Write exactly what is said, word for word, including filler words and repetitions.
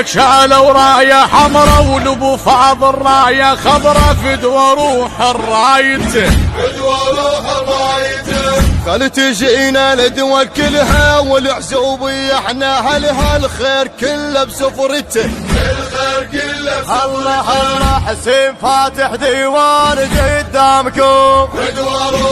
لك شالوا راية حمرا ولبو فاضل راية خضرا فدوى روح الرايته فدوى روح الرايته. خل تجينا ندوى كلها والعزوبية احنا هلها الخير كله بسفرته الخير كله بسفرته. الله الله حسين فاتح ديوان قدامكم فدوى روح